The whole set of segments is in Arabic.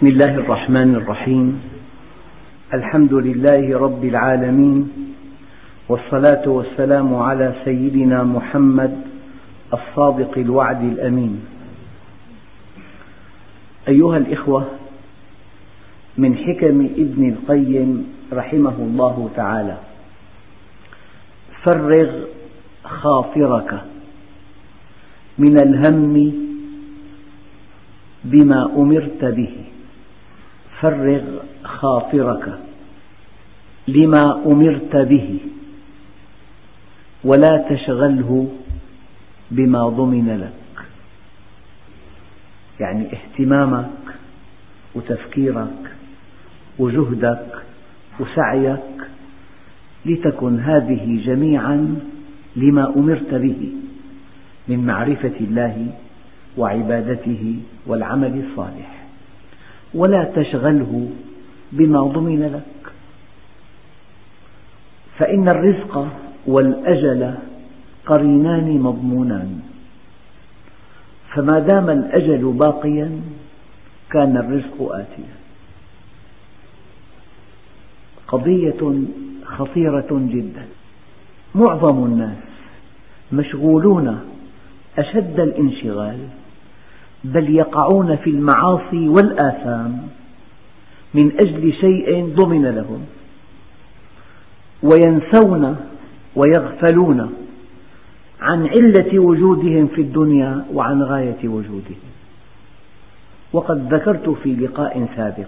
بسم الله الرحمن الرحيم. الحمد لله رب العالمين، والصلاة والسلام على سيدنا محمد الصادق الوعد الأمين. أيها الإخوة، من حكم ابن القيم رحمه الله تعالى: فرغ خاطرك من الهم بما أمرت به. فرغ خاطرك لما أمرت به، ولا تشغله بما ضمن لك. يعني اهتمامك وتفكيرك وجهدك وسعيك لتكن هذه جميعا لما أمرت به من معرفة الله وعبادته والعمل الصالح، ولا تشغله بما ضمن لك، فإن الرزق والأجل قرينان مضمونان، فما دام الأجل باقيا كان الرزق آتيا. قضية خطيرة جدا. معظم الناس مشغولون أشد الانشغال، بل يقعون في المعاصي والآثام من أجل شيء ضمن لهم، وينسون ويغفلون عن علة وجودهم في الدنيا وعن غاية وجودهم. وقد ذكرت في لقاء سابق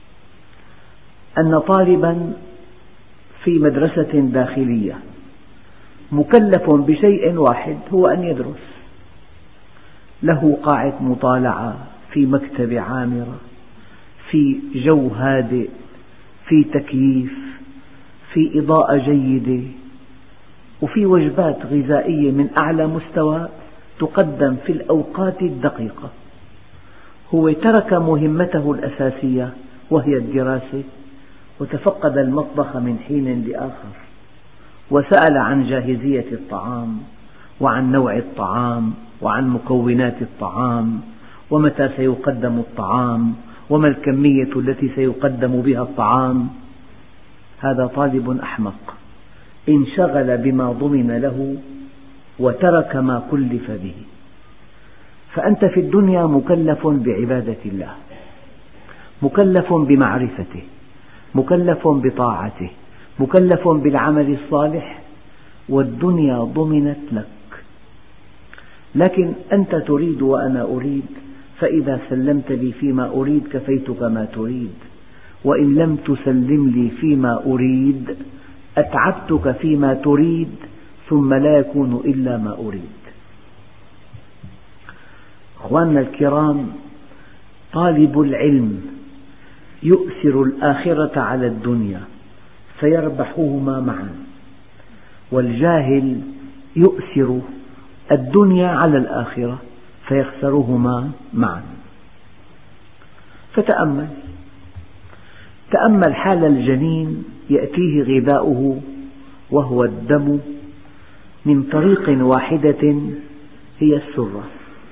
أن طالبا في مدرسة داخلية مكلف بشيء واحد، هو أن يدرس. له قاعة مطالعة في مكتبة عامرة، في جو هادئ، في تكييف، في إضاءة جيدة، وفي وجبات غذائية من أعلى مستوى تقدم في الأوقات الدقيقة. هو ترك مهمته الأساسية وهي الدراسة، وتفقد المطبخ من حين لآخر، وسأل عن جاهزية الطعام وعن نوع الطعام وعن مكونات الطعام، ومتى سيقدم الطعام، وما الكمية التي سيقدم بها الطعام. هذا طالب أحمق، انشغل بما ضمن له وترك ما كلف به. فأنت في الدنيا مكلف بعبادة الله، مكلف بمعرفته، مكلف بطاعته، مكلف بالعمل الصالح، والدنيا ضمنت لك. لكن أنت تريد وأنا أريد، فإذا سلمت لي فيما أريد كفيتك ما تريد، وإن لم تسلم لي فيما أريد أتعبتك فيما تريد، ثم لا يكون إلا ما أريد. أخواننا الكرام، طالب العلم يؤثر الآخرة على الدنيا فيربحهما معا، والجاهل يؤثر الدنيا على الآخرة فيخسرهما معا. تأمل حال الجنين يأتيه غذاؤه وهو الدم من طريق واحدة هي السرة.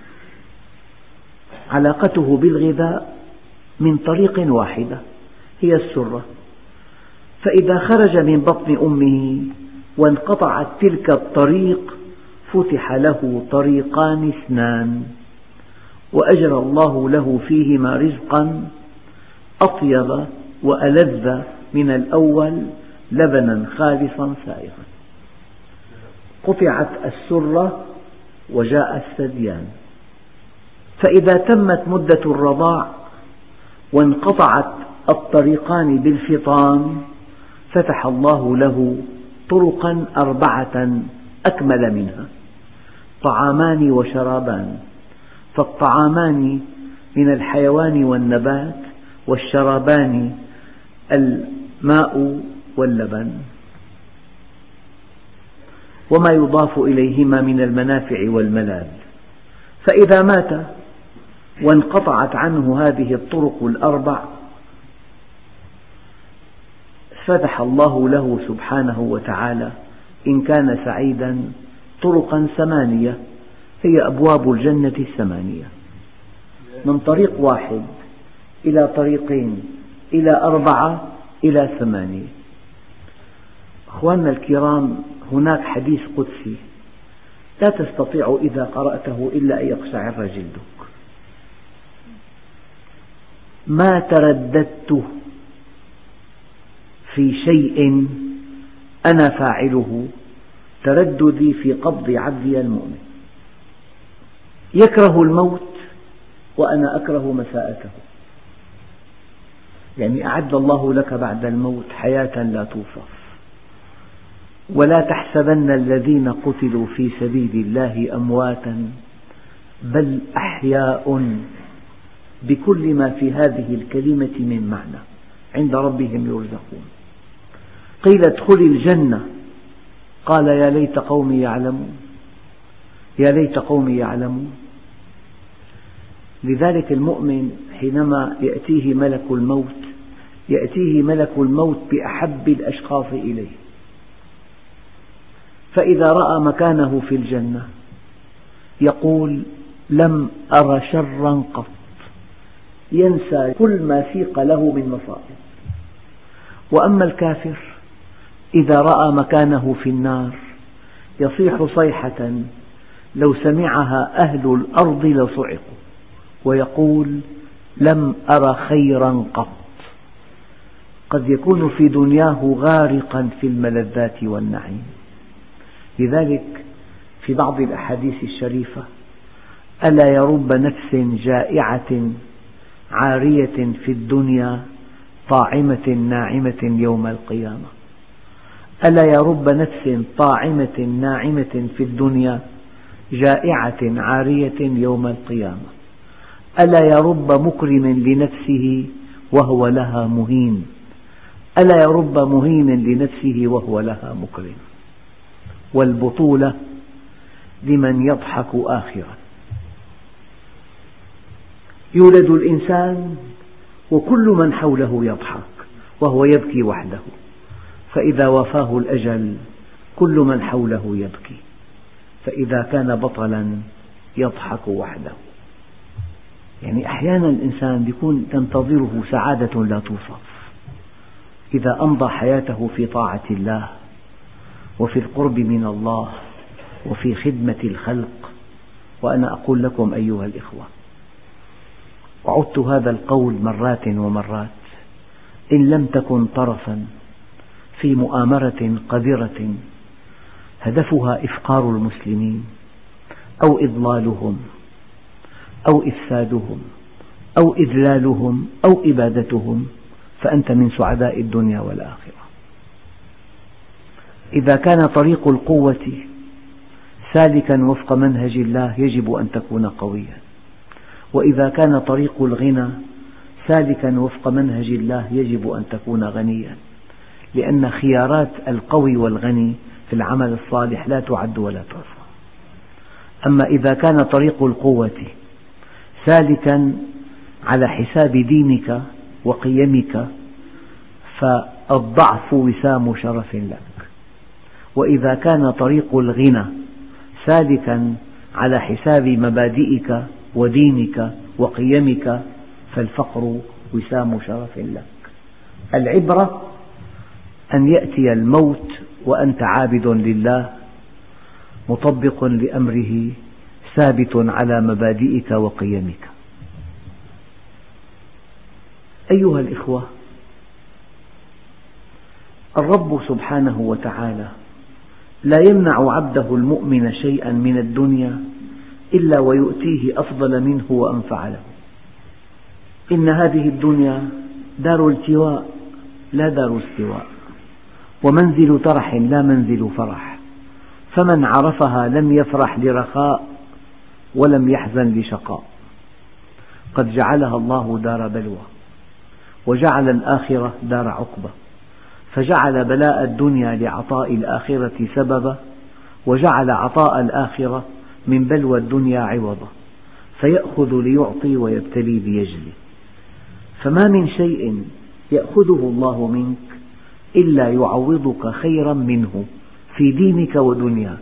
علاقته بالغذاء من طريق واحدة هي السرة، فإذا خرج من بطن أمه وانقطعت تلك الطريق فتح له طريقان اثنان، وأجرى الله له فيهما رزقا أطيب وألذ من الأول، لبنا خالصا سائغا. قطعت السرة وجاء الثديان، فإذا تمت مدة الرضاع وانقطعت الطريقان بالفطام فتح الله له طرقا 4 أكمل منها: طعامان وشرابان. فالطعامان من الحيوان والنبات، والشرابان الماء واللبن، وما يضاف إليهما من المنافع والملاذ. فإذا مات وانقطعت عنه هذه الطرق 4 فتح الله له سبحانه وتعالى إن كان سعيدا طرقا 8 هي أبواب الجنة 8 من طريق واحد إلى طريقين، إلى 4، إلى 8. أخواننا الكرام، هناك حديث قدسي لا تستطيع إذا قرأته إلا أن يقشعر جلدك: ما ترددت في شيء أنا فاعله ترددي في قبض عبدي المؤمن. يكره الموت وأنا أكره مساءته، يعني أعد الله لك بعد الموت حياة لا توصف. ولا تحسبن الذين قتلوا في سبيل الله أمواتا بل أحياء بكل ما في هذه الكلمة من معنى عند ربهم يرزقون. قيل ادخل الجنة قال يا ليت قومي يعلمون، يا ليت قومي يعلمون. لذلك المؤمن حينما يأتيه ملك الموت يأتيه ملك الموت بأحب الأشخاص إليه، فإذا رأى مكانه في الجنة يقول لم أر شرا قط، ينسى كل ما سيق له من مصائب. وأما الكافر إذا رأى مكانه في النار يصيح صيحة لو سمعها أهل الأرض لصعقوا، ويقول لم أر خيرا قط. قد يكون في دنياه غارقا في الملذات والنعيم. لذلك في بعض الأحاديث الشريفة: ألا يرب نفس جائعة عارية في الدنيا طاعمة ناعمة يوم القيامة. ألا يرب نفس طاعمة ناعمة في الدنيا جائعة عارية يوم القيامة. ألا يرب مكرم لنفسه وهو لها مهين. ألا يرب مهين لنفسه وهو لها مكرم. والبطولة لمن يضحك آخرا. يولد الإنسان وكل من حوله يضحك وهو يبكي وحده، فإذا وافاه الأجل كل من حوله يبكي، فإذا كان بطلا يضحك وحده. يعني أحيانا الإنسان يكون تنتظره سعادة لا توصف إذا أمضى حياته في طاعة الله وفي القرب من الله وفي خدمة الخلق. وأنا أقول لكم أيها الإخوة، وعدت هذا القول مرات ومرات: إن لم تكن طرفا في مؤامرة قذرة هدفها إفقار المسلمين أو إضلالهم أو إفسادهم أو إذلالهم أو إبادتهم، فأنت من سعداء الدنيا والآخرة. إذا كان طريق القوة سالكا وفق منهج الله يجب أن تكون قويا، وإذا كان طريق الغنى سالكا وفق منهج الله يجب أن تكون غنيا، لأن خيارات القوي والغني في العمل الصالح لا تعد ولا تحصى. أما إذا كان طريق القوة سالكا على حساب دينك وقيمك فالضعف وسام شرف لك، وإذا كان طريق الغنى سالكا على حساب مبادئك ودينك وقيمك فالفقر وسام شرف لك. العبرة أن يأتي الموت وأنت عابد لله مطبق لأمره ثابت على مبادئك وقيمك. أيها الإخوة، الرب سبحانه وتعالى لا يمنع عبده المؤمن شيئا من الدنيا إلا ويؤتيه أفضل منه وأنفع له. إن هذه الدنيا دار التواء لا دار استواء، ومنزل ترح لا منزل فرح، فمن عرفها لم يفرح لرخاء ولم يحزن لشقاء. قد جعلها الله دار بلوى، وجعل الآخرة دار عقبة، فجعل بلاء الدنيا لعطاء الآخرة سببا، وجعل عطاء الآخرة من بلوى الدنيا عوضا، فيأخذ ليعطي ويبتلي ليجزي. فما من شيء يأخذه الله منك إلا يعوضك خيرا منه في دينك ودنياك.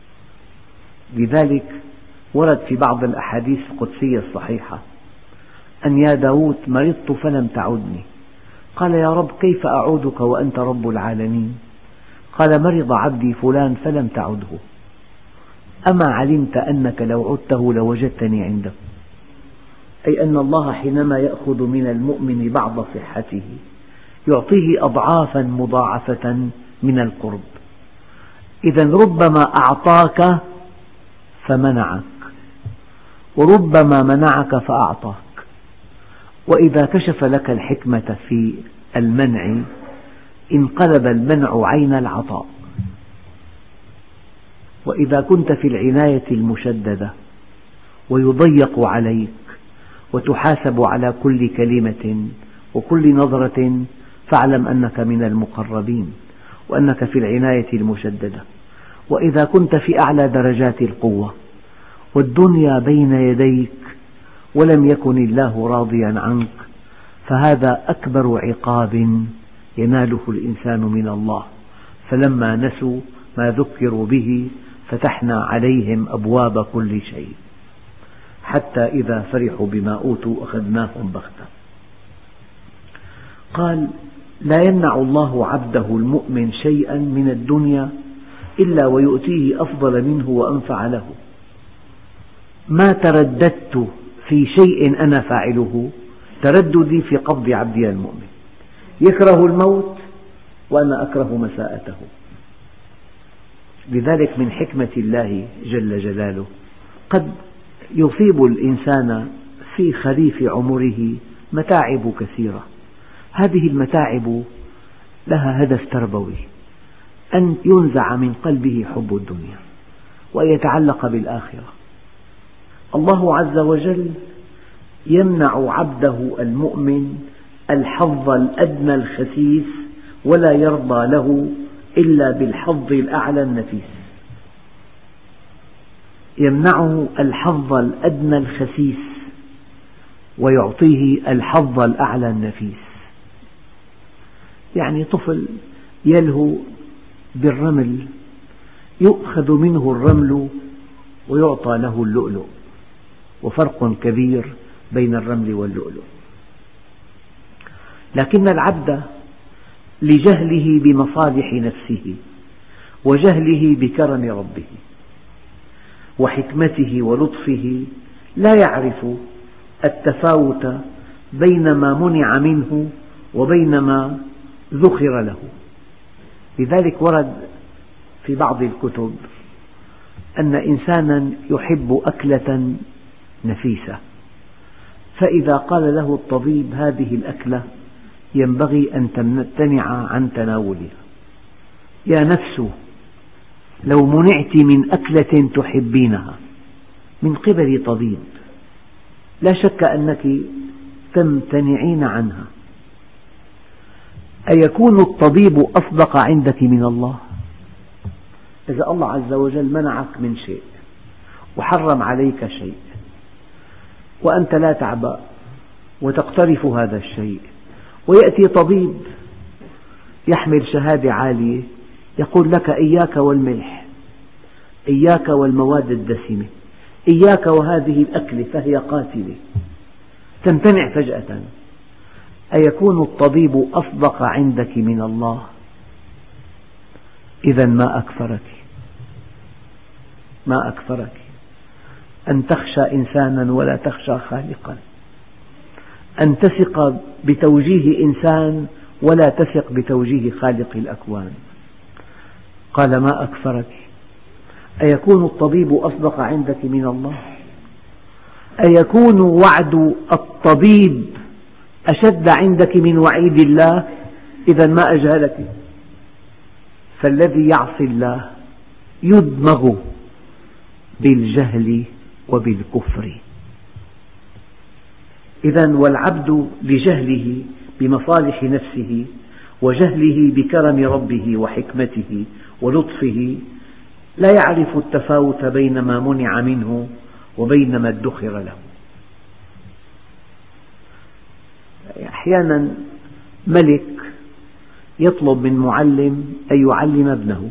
لذلك ورد في بعض الأحاديث القدسية الصحيحة أن يا داود مرضت فلم تعدني. قال يا رب كيف أعودك وأنت رب العالمين؟ قال مرض عبدي فلان فلم تعده، أما علمت أنك لو عدته لوجدتني عنده؟ أي أن الله حينما يأخذ من المؤمن بعض صحته يعطيه أضعافا مضاعفة من القرب. إذا ربما أعطاك فمنعك، وربما منعك فأعطاك. وإذا كشف لك الحكمة في المنع انقلب المنع عين العطاء. وإذا كنت في العناية المشددة ويضيق عليك وتحاسب على كل كلمة وكل نظرة فاعلم أنك من المقربين وأنك في العناية المشددة. وإذا كنت في أعلى درجات القوة والدنيا بين يديك ولم يكن الله راضيا عنك فهذا أكبر عقاب يناله الإنسان من الله. فلما نسوا ما ذكروا به فتحنا عليهم أبواب كل شيء حتى إذا فرحوا بما أوتوا أخذناهم بغتة. قال لا يمنع الله عبده المؤمن شيئا من الدنيا إلا ويؤتيه أفضل منه وأنفع له. ما ترددت في شيء أنا فاعله ترددي في قبض عبدي المؤمن، يكره الموت وأنا أكره مساءته. لذلك من حكمة الله جل جلاله قد يصيب الإنسان في خريف عمره متاعب كثيرة، هذه المتاعب لها هدف تربوي، أن ينزع من قلبه حب الدنيا وأن يتعلق بالآخرة. الله عز وجل يمنع عبده المؤمن الحظ الأدنى الخسيس ولا يرضى له إلا بالحظ الأعلى النفيس. يمنعه الحظ الأدنى الخسيس ويعطيه الحظ الأعلى النفيس. يعني طفل يلهو بالرمل يؤخذ منه الرمل ويعطى له اللؤلؤ، وفرق كبير بين الرمل واللؤلؤ. لكن العبد لجهله بمصالح نفسه وجهله بكرم ربه وحكمته ولطفه لا يعرف التفاوت بين ما منع منه وبين ما ذخر له. لذلك ورد في بعض الكتب أن إنسانا يحب أكلة نفيسة، فإذا قال له الطبيب هذه الأكلة ينبغي أن تمتنع عن تناولها، يا نفس لو منعت من أكلة تحبينها من قبل طبيب لا شك أنك تمتنعين عنها، أيكون الطبيب أصدق عندك من الله؟ إذا الله عز وجل منعك من شيء وحرم عليك شيء وأنت لا تعبأ وتقترف هذا الشيء، ويأتي طبيب يحمل شهادة عالية يقول لك إياك والملح، إياك والمواد الدسمة، إياك وهذه الأكلة فهي قاتلة، تمتنع فجأة، أيكون الطبيب أصدق عندك من الله؟ إذا ما أكثرك أن تخشى إنسانا ولا تخشى خالقا، أن تثق بتوجيه إنسان ولا تثق بتوجيه خالق الأكوان. قال ما أكثرك، أيكون الطبيب أصدق عندك من الله؟ أيكون وعد الطبيب أشد عندك من وعيد الله؟ إذا ما أجهلك. فالذي يعصي الله يدمغ بالجهل وبالكفر. إذا والعبد لجهله بمصالح نفسه وجهله بكرم ربه وحكمته ولطفه لا يعرف التفاوت بين ما منع منه وبين ما ادخر له. أحيانا ملك يطلب من معلم أن يعلم ابنه،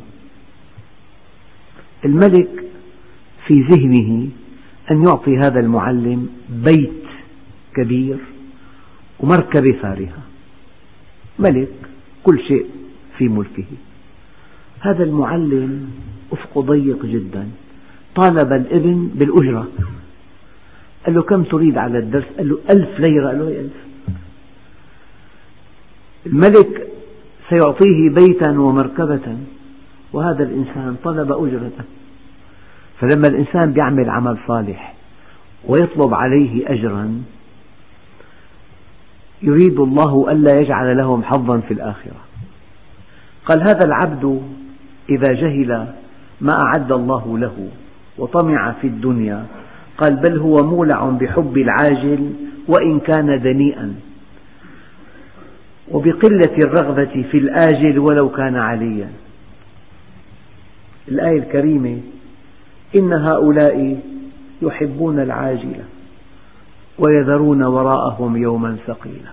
الملك في ذهنه أن يعطي هذا المعلم بيت كبير ومركبة فارهة، ملك كل شيء في ملكه. هذا المعلم أفقه ضيق جدا، طالب الابن بالأجرة، قال له كم تريد على الدرس؟ قال له 1000 ليرة. قال له 1000. الملك سيعطيه بيتا ومركبة، وهذا الإنسان طلب أجرة. فلما الإنسان يعمل عمل صالح ويطلب عليه أجرا، يريد الله ألا يجعل لهم حظا في الآخرة. قال هذا العبد إذا جهل ما أعد الله له وطمع في الدنيا، قال بل هو مولع بحب العاجل وإن كان دنيئا، وبقلة الرغبة في الآجل ولو كان عليا. الآية الكريمة إن هؤلاء يحبون العاجلة ويذرون وراءهم يوما ثقيلا،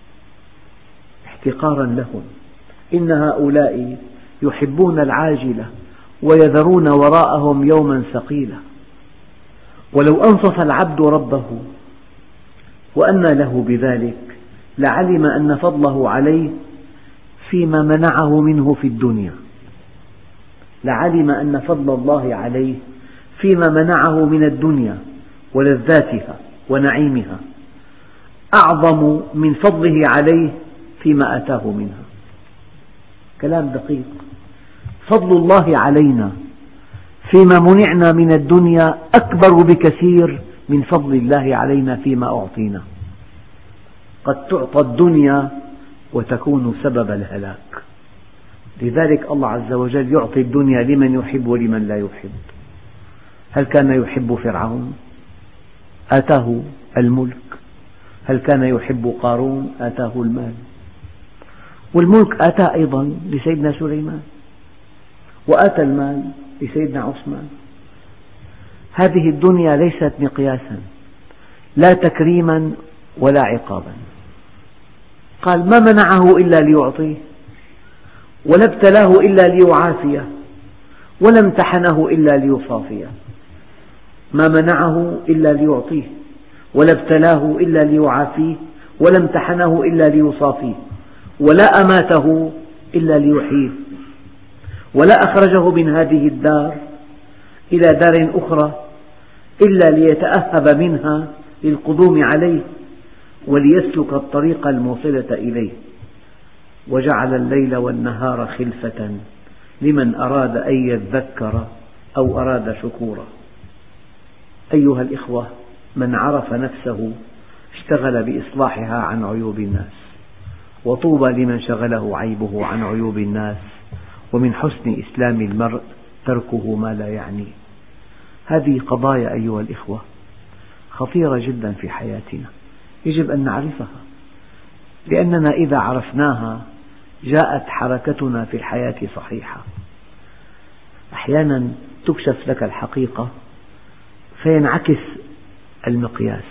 احتقارا لهم. إن هؤلاء يحبون العاجلة ويذرون وراءهم يوما ثقيلا. ولو أنصف العبد ربه وأنى له بذلك لعلم أن فضله عليه فيما منعه منه في الدنيا، لعلم أن فضل الله عليه فيما منعه من الدنيا ولذاتها ونعيمها أعظم من فضله عليه فيما أتاه منها. كلام دقيق. فضل الله علينا فيما منعنا من الدنيا أكبر بكثير من فضل الله علينا فيما أعطينا. قد تعطى الدنيا وتكون سبب الهلاك، لذلك الله عز وجل يعطي الدنيا لمن يحب ولمن لا يحب. هل كان يحب فرعون؟ آتاه الملك. هل كان يحب قارون؟ آتاه المال، والملك آتاه أيضا لسيدنا سليمان، وآتى المال لسيدنا عثمان. هذه الدنيا ليست مقياسا لا تكريما ولا عقابا. قال ما منعه إلا ليعطيه، ولا ابتلاه إلا ليعافيه، ولا امتحنه إلا ليصافيه. ما منعه إلا ليعطيه، ولا ابتلاه إلا ليعافيه، ولا امتحنه إلا ليصافيه، ولا أماته إلا ليحييه، ولا أخرجه من هذه الدار إلى دار أخرى إلا ليتأهب منها للقدوم عليه وليسلك الطريق الموصلة إليه. وجعل الليل والنهار خلفة لمن أراد أن يذكر أو أراد شكورا. أيها الإخوة، من عرف نفسه اشتغل بإصلاحها عن عيوب الناس، وطوبى لمن شغله عيبه عن عيوب الناس، ومن حسن إسلام المرء تركه ما لا يعنيه. هذه قضايا أيها الإخوة خطيرة جدا في حياتنا، يجب أن نعرفها، لأننا إذا عرفناها جاءت حركتنا في الحياة صحيحة. أحيانا تكشف لك الحقيقة فينعكس المقياس.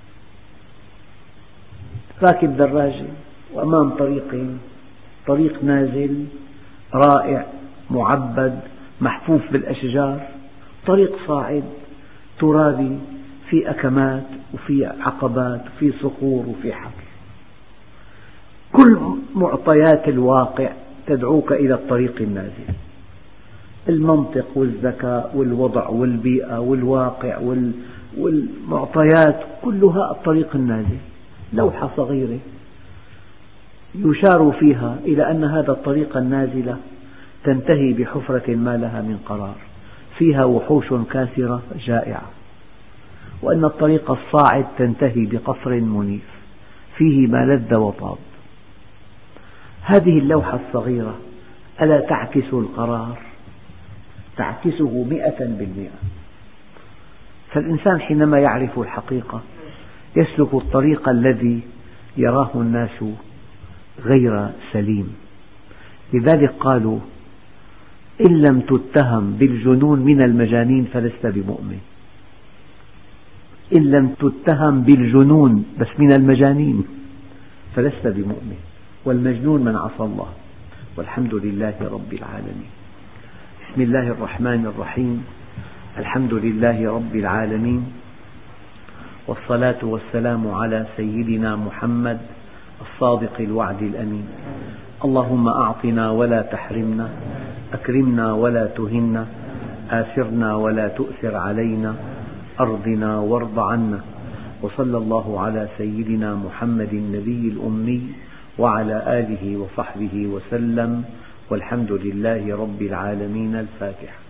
راكب دراجة وأمام طريق نازل رائع معبد محفوف بالأشجار، طريق صاعد ترابي في أكمات وفي عقبات وفي صخور وفي حفر. كل معطيات الواقع تدعوك إلى الطريق النازل، المنطق والذكاء والوضع والبيئة والواقع والمعطيات كلها الطريق النازل. لوحة صغيرة يشار فيها إلى أن هذا الطريق النازلة تنتهي بحفرة ما لها من قرار، فيها وحوش كاسرة جائعة، وأن الطريق الصاعد تنتهي بقصر منيف فيه ما لذ وطاب. هذه اللوحة الصغيرة ألا تعكس القرار؟ تعكسه 100%. فالإنسان حينما يعرف الحقيقة يسلك الطريق الذي يراه الناس غير سليم. لذلك قالوا إن لم تتهم بالجنون من المجانين فلست بمؤمن. إن لم تتهم بالجنون بس من المجانين فلست بمؤمن، والمجنون من عصى الله. والحمد لله رب العالمين. بسم الله الرحمن الرحيم. الحمد لله رب العالمين، والصلاة والسلام على سيدنا محمد الصادق الوعد الأمين. اللهم أعطنا ولا تحرمنا، أكرمنا ولا تهنا، آثرنا ولا تؤثر علينا، أرضنا وارض عنا. وصلى الله على سيدنا محمد النبي الأمي وعلى آله وصحبه وسلم، والحمد لله رب العالمين. الفاتحة.